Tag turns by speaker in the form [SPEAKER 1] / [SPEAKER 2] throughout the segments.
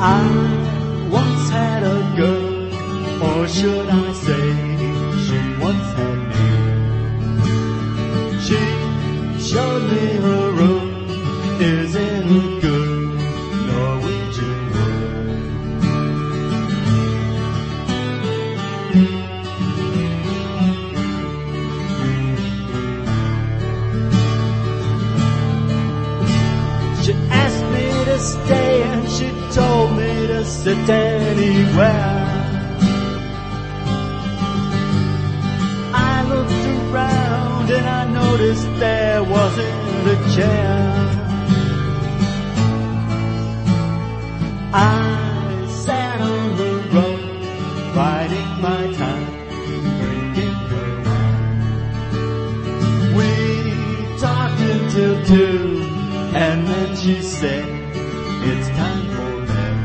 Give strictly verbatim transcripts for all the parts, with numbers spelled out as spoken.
[SPEAKER 1] I once had a girl, or should I say, she once had me. She showed me her room, isn't it good, Norwegian wood. She asked me to stay and she told me to sit anywhere. I looked around and I noticed there wasn't a chair. I sat on the road, biding my time, drinking her wine. We talked until two, and then she said, it's time for bed.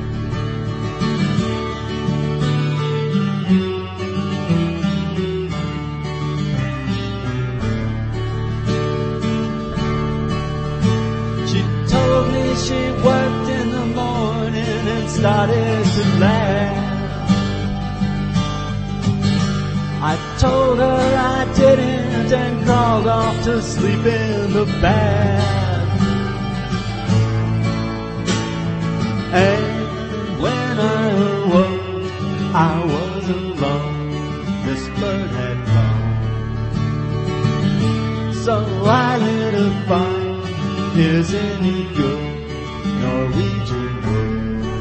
[SPEAKER 1] She told me she worked in the morning and started to laugh. I told her I didn't and crawled off to sleep in the bath. And when I awoke, I was alone. This bird had gone. So I lit a fire. Isn't it good, Norwegian wood?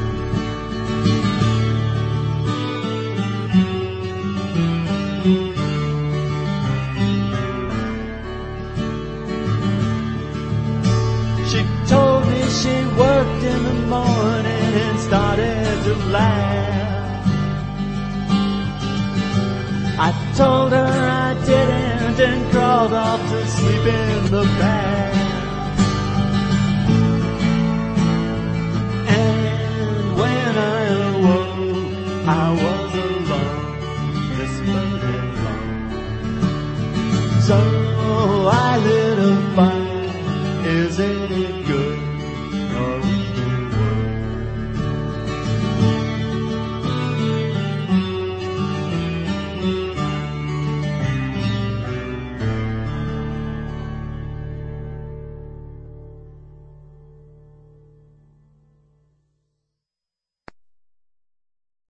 [SPEAKER 1] She told me she worked in the morning and started to laugh. I told her I didn't and crawled off to sleep in the bath. And when I awoke, I was alone. This bird had gone. So I lit a